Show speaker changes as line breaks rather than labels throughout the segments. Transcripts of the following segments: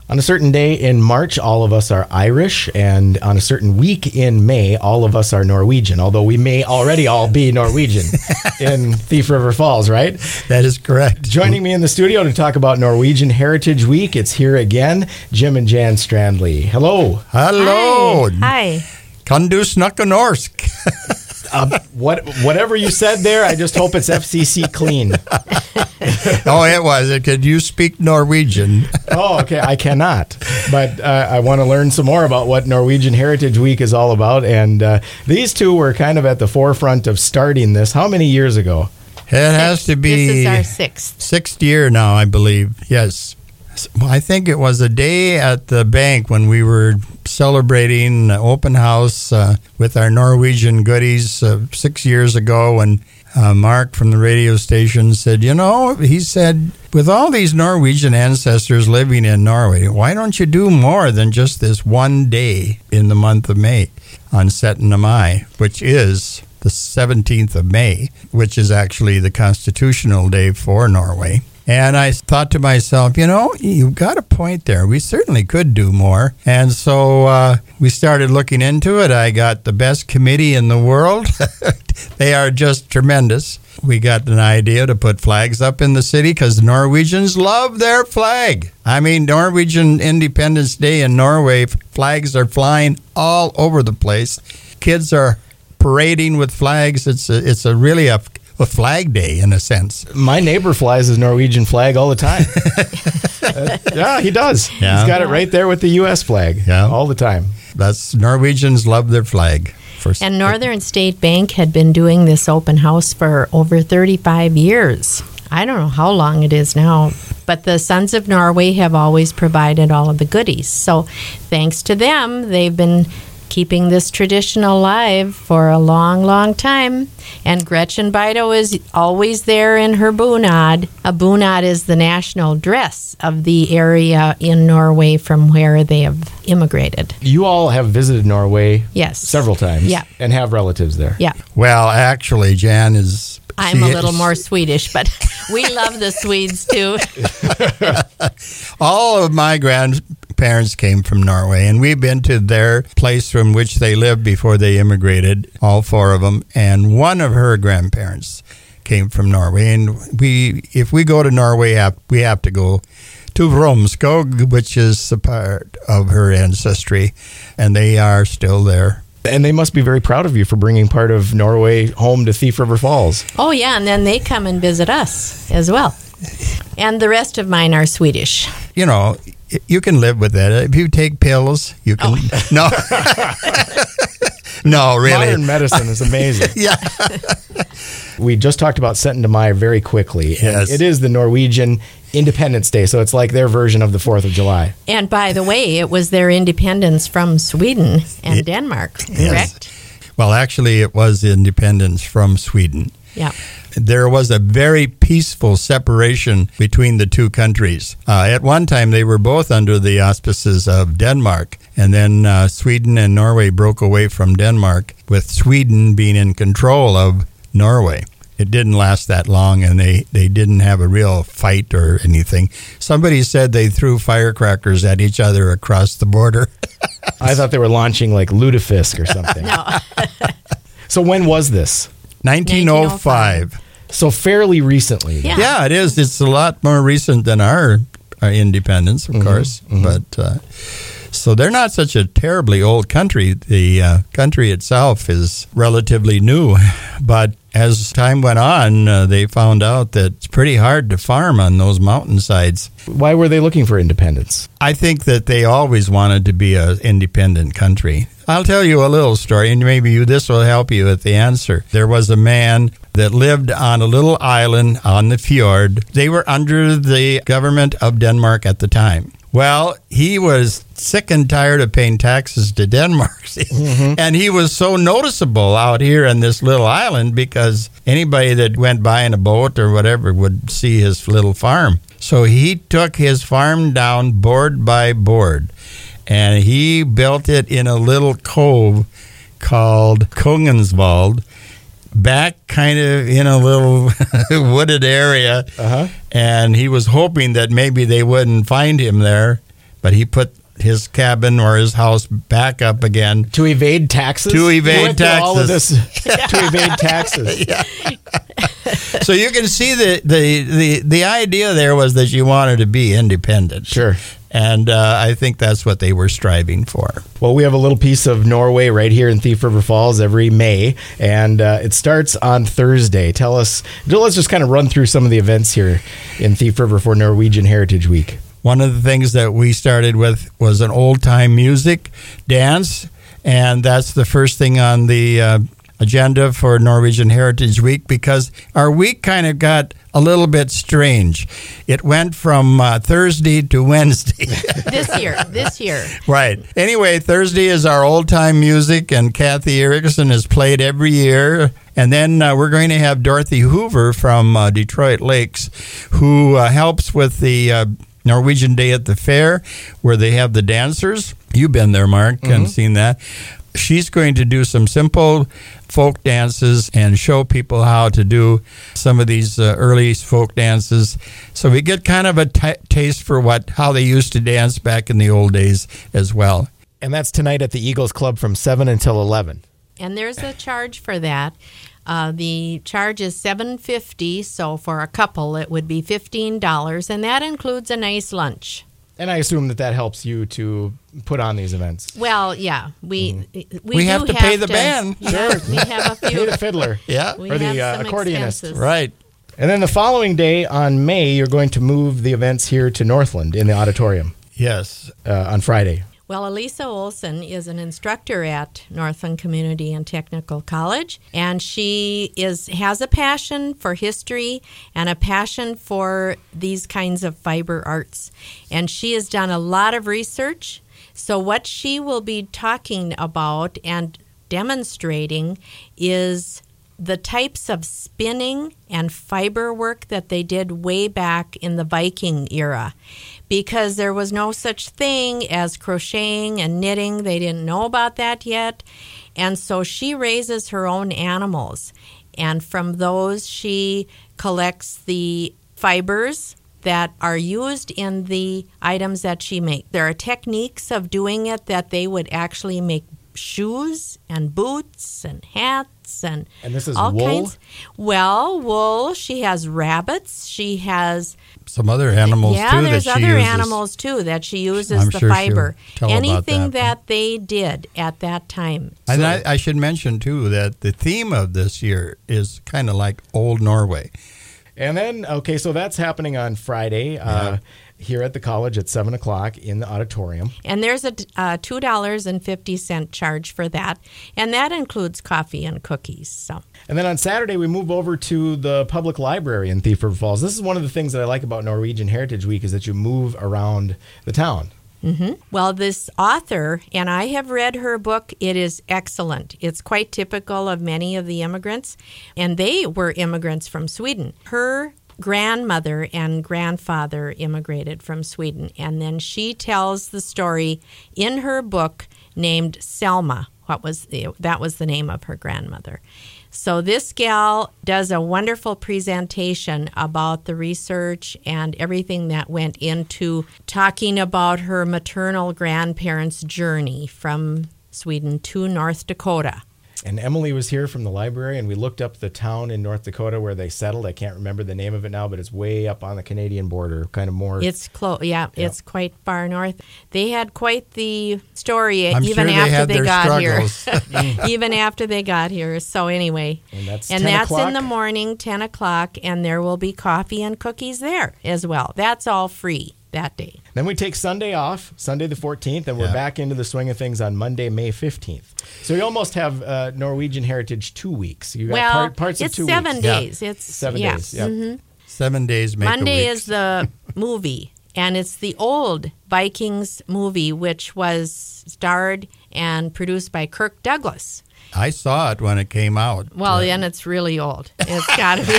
On a certain day in March, all of us are Irish, and on a certain week in May, all of us are Norwegian, although we may already all be Norwegian in Thief River Falls, right?
That is correct.
Joining me in the studio to talk about Norwegian Heritage Week, it's here again, Jim and Jan Strandley. Hello.
Hello.
Hi.
Kan du snakke norsk?
Whatever you said there, I just hope it's FCC clean.
Oh, it was. Could you speak Norwegian?
Oh, okay. I cannot. But I want to learn some more about what Norwegian Heritage Week is all about. And these two were kind of at the forefront of starting this. How many years ago?
It has to be...
This is our sixth
year now, I believe. Yes. I think it was a day at the bank when we were celebrating open house with our Norwegian goodies 6 years ago, when Mark from the radio station said, he said, with all these Norwegian ancestors living in Norway, why don't you do more than just this one day in the month of May on 17. Mai, which is the 17th of May, which is actually the constitutional day for Norway. And I thought to myself, you've got a point there. We certainly could do more. And so we started looking into it. I got the best committee in the world. They are just tremendous. We got an idea to put flags up in the city because Norwegians love their flag. I mean, Norwegian Independence Day in Norway, flags are flying all over the place. Kids are parading with flags. It's really a flag day in a sense.
My neighbor flies his Norwegian flag all the time. Yeah, he does.
Yeah.
He's got it right there with the U.S. flag all the time.
That's Norwegians love their flag.
And Northern State Bank had been doing this open house for over 35 years. I don't know how long it is now, but the Sons of Norway have always provided all of the goodies. So thanks to them, they've been keeping this tradition alive for a long, long time. And Gretchen Bido is always there in her bunad. A bunad is the national dress of the area in Norway from where they have immigrated.
You all have visited Norway several times and have relatives there.
Yeah.
Well, actually, Jan is...
I'm a little more Swedish, but we love the Swedes too.
All of my grandparents came from Norway, and we've been to their place from which they lived before they immigrated, all four of them, and one of her grandparents came from Norway. And if we go to Norway, we have to go to Romskog, which is a part of her ancestry, and they are still there.
And they must be very proud of you for bringing part of Norway home to Thief River Falls.
Oh, yeah, and then they come and visit us as well. And the rest of mine are Swedish.
You can live with that. If you take pills, you can... Oh. No. No, really.
Modern medicine is amazing.
Yeah.
We just talked about 17. Mai very quickly.
Yes.
It is the Norwegian Independence Day, so it's like their version of the 4th of July.
And by the way, it was their independence from Sweden and Denmark, correct?
Yes. Well, actually, it was independence from Sweden.
Yeah.
There was a very peaceful separation between the two countries. At one time, they were both under the auspices of Denmark, and then Sweden and Norway broke away from Denmark, with Sweden being in control of Norway. It didn't last that long, and they didn't have a real fight or anything. Somebody said they threw firecrackers at each other across the border.
I thought they were launching like Lutefisk or something.
No.
So when was this?
1905.
So fairly recently.
Yeah, it is. It's a lot more recent than our independence, of course. Mm-hmm. But so they're not such a terribly old country. The country itself is relatively new. But as time went on, they found out that it's pretty hard to farm on those mountainsides.
Why were they looking for independence?
I think that they always wanted to be an independent country. I'll tell you a little story, and maybe this will help you with the answer. There was a man that lived on a little island on the fjord. They were under the government of Denmark at the time. Well, he was sick and tired of paying taxes to Denmark. Mm-hmm. And he was so noticeable out here on this little island because anybody that went by in a boat or whatever would see his little farm. So he took his farm down board by board, and he built it in a little cove called Kongensvold, back kind of in a little wooded area. Uh-huh. And he was hoping that maybe they wouldn't find him there, but he put his cabin or his house back up again.
To evade taxes?
To evade
You went through
taxes.
all of this to evade taxes.
So you can see the idea there was that you wanted to be independent.
Sure.
And I think that's what they were striving for.
Well, we have a little piece of Norway right here in Thief River Falls every May, and it starts on Thursday. Let's just kind of run through some of the events here in Thief River for Norwegian Heritage Week.
One of the things that we started with was an old-time music dance, and that's the first thing on the agenda for Norwegian Heritage Week, because our week kind of got a little bit strange. It went from Thursday to Wednesday.
This year.
Right. Anyway, Thursday is our old-time music, and Kathy Erickson is played every year. And then we're going to have Dorothy Hoover from Detroit Lakes, who helps with the Norwegian Day at the Fair, where they have the dancers. You've been there, Mark, and seen that. She's going to do some simple folk dances and show people how to do some of these early folk dances. So we get kind of a taste for how they used to dance back in the old days as well.
And that's tonight at the Eagles Club from 7 until 11.
And there's a charge for that. The charge is $7.50, so for a couple it would be $15, and that includes a nice lunch.
And I assume that helps you to put on these events.
Well, yeah, we
have to pay the band.
Yeah, we have a few.
Pay the fiddler.
Yeah.
We
or the
have some
accordionist.
expenses.
Right.
And then the following day on May, you're going to move the events here to Northland in the auditorium
Yes.
on Friday.
Well, Elisa Olson is an instructor at Northland Community and Technical College, and she has a passion for history and a passion for these kinds of fiber arts. And she has done a lot of research. So what she will be talking about and demonstrating is the types of spinning and fiber work that they did way back in the Viking era. Because there was no such thing as crocheting and knitting. They didn't know about that yet. And so she raises her own animals. And from those, she collects the fibers that are used in the items that she makes. There are techniques of doing it that they would actually make shoes and boots and hats and
this is
all
wool?
kinds. Well, wool. She has rabbits. She has
Some other animals, too, that she uses.
Yeah, there's other animals, too, that she uses
I'm
the
sure she'll
fiber.
tell about
Anything
that.
they did at that time.
And I should mention, too, that the theme of this year is kind of like Old Norway.
And then, okay, so that's happening on Friday here at the college at 7 o'clock in the auditorium.
And there's a $2.50 charge for that. And that includes coffee and cookies. So.
And then on Saturday, we move over to the public library in Thief River Falls. This is one of the things that I like about Norwegian Heritage Week is that you move around the town.
Mm-hmm. Well, this author, and I have read her book, it is excellent. It's quite typical of many of the immigrants, and they were immigrants from Sweden. Her grandmother and grandfather immigrated from Sweden, and then she tells the story in her book named Selma. That was the name of her grandmother. So this gal does a wonderful presentation about the research and everything that went into talking about her maternal grandparents' journey from Sweden to North Dakota.
And Emily was here from the library, and we looked up the town in North Dakota where they settled. I can't remember the name of it now, but it's way up on the Canadian border, kind of more.
It's close. Yeah, it's quite far north. They had quite the story
I'm
even
sure
after
had
they
their
got here.
struggles.
Even after they got here. So anyway,
and that's
in
10 o'clock?
the morning, 10 o'clock, and there will be coffee and cookies there as well. That's all free that day.
Then we take Sunday off, Sunday the 14th, and we're back into the swing of things on Monday, May 15th. So you almost have Norwegian Heritage 2 weeks. You got parts of 2 weeks.
7 days.
Yeah.
It's
7 days. Yeah.
Mm-hmm.
7 days make
Monday
a week.
is the movie, and it's the old Vikings movie, which was starred and produced by Kirk Douglas.
I saw it when it came out.
Well, and it's really old. It's got to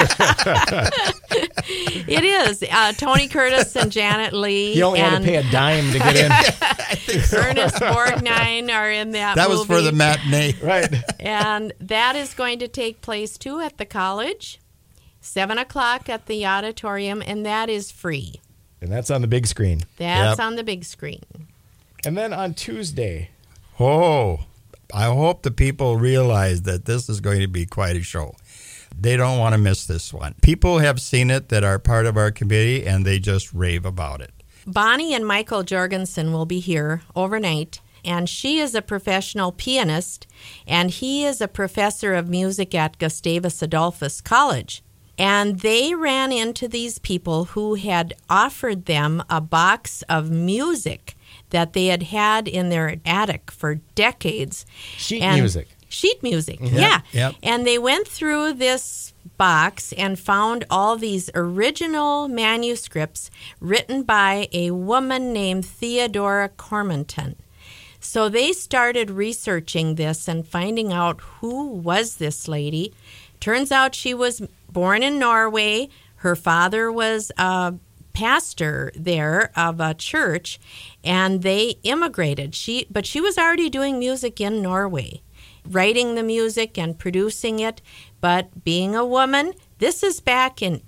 be. It is. Tony Curtis and Janet Leigh.
He only had to pay a dime to get in.
Ernest Borgnine are in that
That
movie.
was for the matinee.
Right.
And that is going to take place, too, at the college. 7 o'clock at the auditorium, and that is free.
And that's on the big screen.
That's
Yep.
on the big screen.
And then on Tuesday,
Oh, I hope the people realize that this is going to be quite a show. They don't want to miss this one. People have seen it that are part of our committee, and they just rave about it.
Bonnie and Michael Jorgensen will be here overnight, and she is a professional pianist, and he is a professor of music at Gustavus Adolphus College. And they ran into these people who had offered them a box of music that they had had in their attic for decades.
sheet
And-
music.
Sheet music, yeah.
Yep.
And they went through this box and found all these original manuscripts written by a woman named Theodora Cormonton. So they started researching this and finding out who was this lady. Turns out she was born in Norway. Her father was a pastor there of a church, and they immigrated. But she was already doing music in Norway, writing the music and producing it. But being a woman, this is back in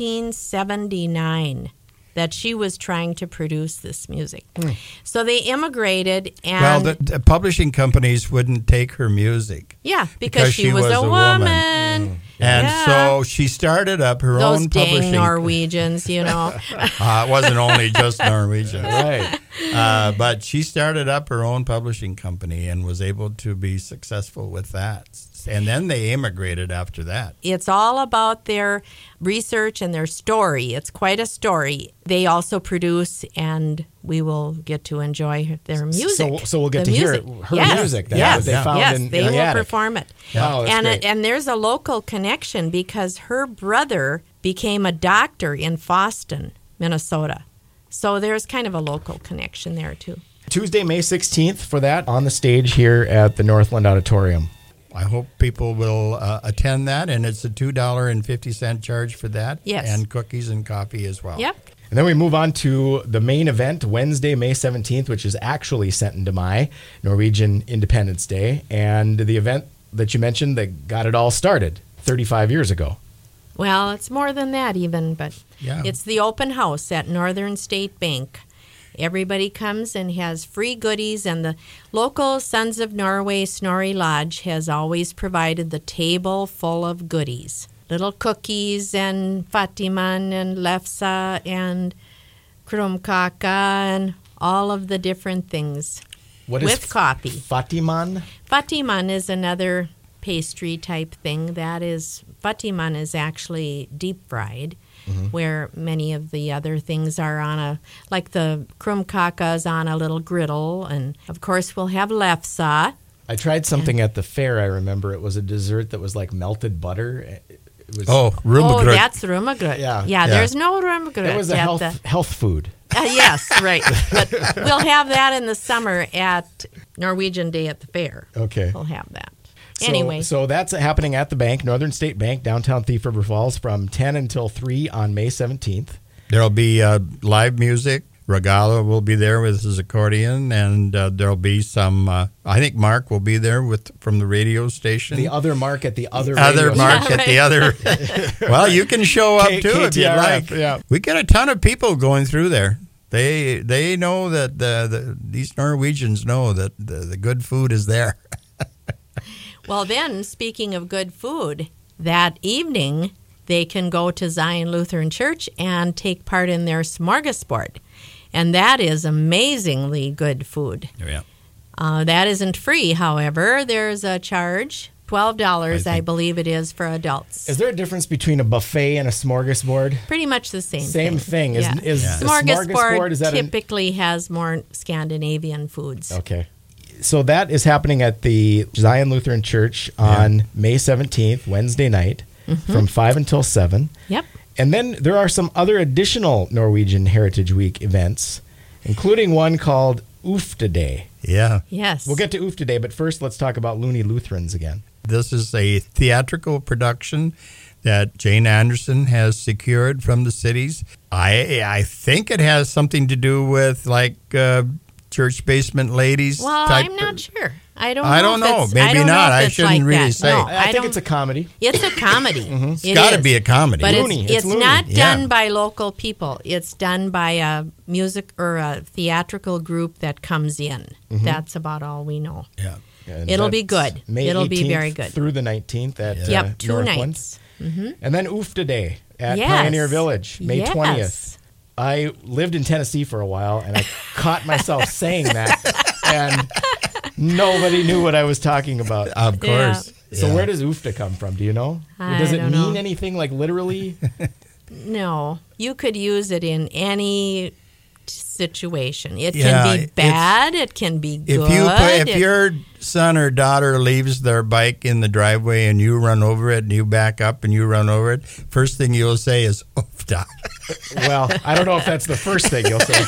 1879 that she was trying to produce this music. So they immigrated, and
Well, the publishing companies wouldn't take her music.
yeah, because she was a woman.
And
Yeah.
so she started up her
Those
own
dang
publishing.
Norwegians, you know.
It wasn't only just Norwegian.
Right.
But she started up her own publishing company and was able to be successful with that. And then they immigrated after that.
It's all about their research and their story. It's quite a story. They also produce, and we will get to enjoy their music.
So we'll get
The
to hear
music.
her
Yes.
music. That
Yes,
they found
yes,
in
they
the
will
attic.
perform it.
Wow, that's great.
And there's a local connection because her brother became a doctor in Boston, Minnesota. So there's kind of a local connection there too.
Tuesday, May 16th for that on the stage here at the Northland Auditorium.
I hope people will attend that, and it's a $2.50 charge for that.
Yes.
And cookies and coffee as well.
Yep.
And then we move on to the main event, Wednesday, May 17th, which is actually Senten Mai, Norwegian Independence Day. And the event that you mentioned that got it all started 35 years ago.
Well, it's more than that even, but
Yeah.
it's the open house at Northern State Bank. Everybody comes and has free goodies, and the local Sons of Norway Snorri Lodge has always provided the table full of goodies. Little cookies and Fatiman and Lefsa and Krumkaka and all of the different things.
What
With coffee.
Fatiman?
Fatiman is another pastry type thing. Fatiman is actually deep fried, where many of the other things are like the krumkaka is on a little griddle. And of course, we'll have lefsa.
I tried something at the fair, I remember. It was a dessert that was like melted butter. It was,
Oh,
Oh,
Rumagrut.
that's rumagrut.
Yeah.
There's no rumagrut.
it was a health food.
Yes, right. But we'll have that in the summer at Norwegian Day at the fair.
Okay.
We'll have that.
So-
Anyway.
So that's happening at the bank, Northern State Bank, downtown Thief River Falls, from 10 until 3 on May 17th.
There'll be live music. Regala will be there with his accordion, and there'll be some. I think Mark will be there from the radio station.
The other Mark at the other
other
radio
Mark
Yeah,
at the other. Well, you can show up too if you'd
KTRF,
like.
yeah.
We get a ton of people going through there. They know that these Norwegians know that the good food is there.
Well, then, speaking of good food, that evening they can go to Zion Lutheran Church and take part in their smorgasbord. And that is amazingly good food.
Yeah.
That isn't free, however. There's a charge, $12, I
think-
believe it is, for adults.
Is there a difference between a buffet and a smorgasbord?
Pretty much the same
Same thing. Is
Yeah.
is the
Smorgasbord
is that
typically has more Scandinavian foods.
Okay. So that is happening at the Zion Lutheran Church on May 17th, Wednesday night, from 5 until 7.
Yep.
And then there are some other additional Norwegian Heritage Week events, including one called Ufta Day.
Yeah.
Yes.
We'll get to Ufta Day, but first let's talk about Looney Lutherans again.
This is a theatrical production that Jane Anderson has secured from the cities. I think it has something to do with like church basement ladies
Well,
type?
I'm not sure. I don't know.
I don't know.
if it's-
Maybe
I don't know
not.
if
I
it's
shouldn't
like
really
that.
say.
No,
I think
don't-
it's a comedy.
It's a comedy.
It's got to be a comedy.
But
Loony.
it's
It's loony.
not
Yeah.
done by local people. It's done by a music or a theatrical group that comes in. That's about all we know.
yeah.
And
It'll be
that's
good.
May
It'll be
18th
very good.
through the 19th at
Yep, 2
Northland.
nights.
And then Oofta Day at
Yes.
Pioneer Village, May
Yes.
20th. I lived in Tennessee for a while, and I caught myself saying that, and nobody knew what I was talking about.
Of course.
So
Yeah.
where does Oofta come from? Do you know?
I
Does it
don't
mean
know.
anything like literally?
No, you could use it in any situation. It
Yeah,
can be
it's-
bad. It can be good.
If your son or daughter leaves their bike in the driveway and you run over it and you back up and you run over it, first thing you'll say is "Oofta."
Well, I don't know if that's the first thing you'll say.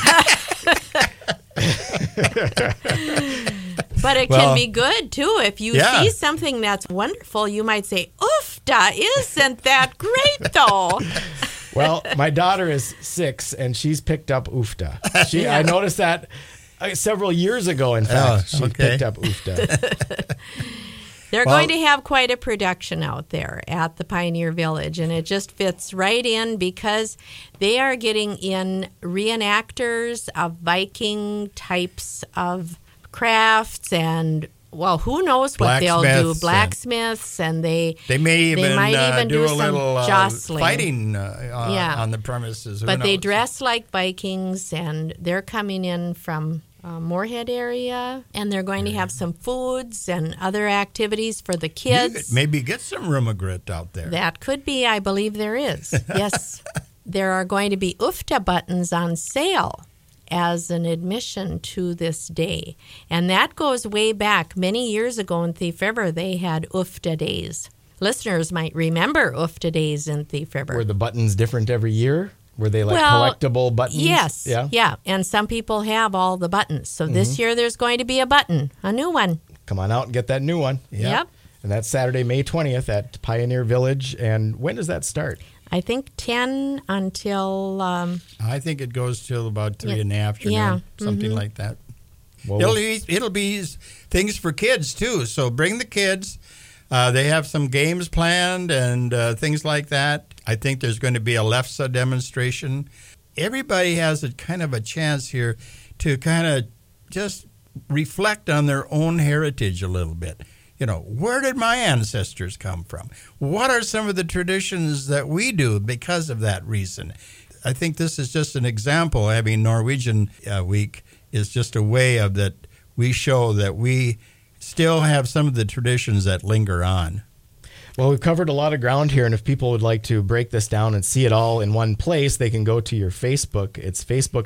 But it
Well,
can be good too. If you
yeah.
see something that's wonderful, you might say, "Oofta, isn't that great though?"
Well, my daughter is 6, and she's picked up Oofta. I noticed that several years ago, in fact, she
okay.
picked up Oofta.
They're
Well-
going to have quite a production out there at the Pioneer Village, and it just fits right in because they are getting in reenactors of Viking types of crafts and, well, who knows what they'll do. Blacksmiths, and they
They even
might even
do a
some
little
jostling.
fighting
Yeah.
on the premises. Who
But they
knows?
dress like Vikings, and they're coming in from Moorhead area, and they're going to have some foods and other activities for the
You
kids.
could maybe get some rumagrit out there.
That could be, I believe there is. Yes. There are going to be Oofta buttons on sale as an admission to this day. And that goes way back. Many years ago in Thief River, they had Oofta days. Listeners might remember Oofta days in Thief River.
Were the buttons different every year? Were they like
Well,
collectible buttons?
Yes.
Yeah.
And some people have all the buttons. So this year there's going to be a button, a new one.
Come on out and get that new one.
Yep.
And that's Saturday, May 20th at Pioneer Village. And when does that start?
I think 10 until
I think it goes till about 3
Yeah.
in the afternoon,
Yeah.
something like that.
Well,
It'll be things for kids too. So bring the kids. They have some games planned and things like that. I think there's going to be a Lefse demonstration. Everybody has a kind of a chance here to kind of just reflect on their own heritage a little bit. You know, where did my ancestors come from? What are some of the traditions that we do because of that reason? I think this is just an example. Having Norwegian Week is just a way of that we show that we still have some of the traditions that linger on.
Well, we've covered a lot of ground here, and if people would like to break this down and see it all in one place, they can go to your Facebook. It's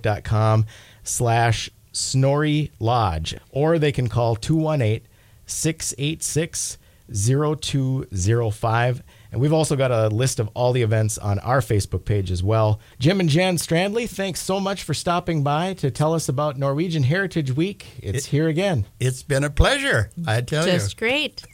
facebook.com/Snorri Lodge, or they can call 218-686-0205. And we've also got a list of all the events on our Facebook page as well. Jim and Jan Strandley, thanks so much for stopping by to tell us about Norwegian Heritage Week. It's here again.
It's been a pleasure, I tell you.
just great.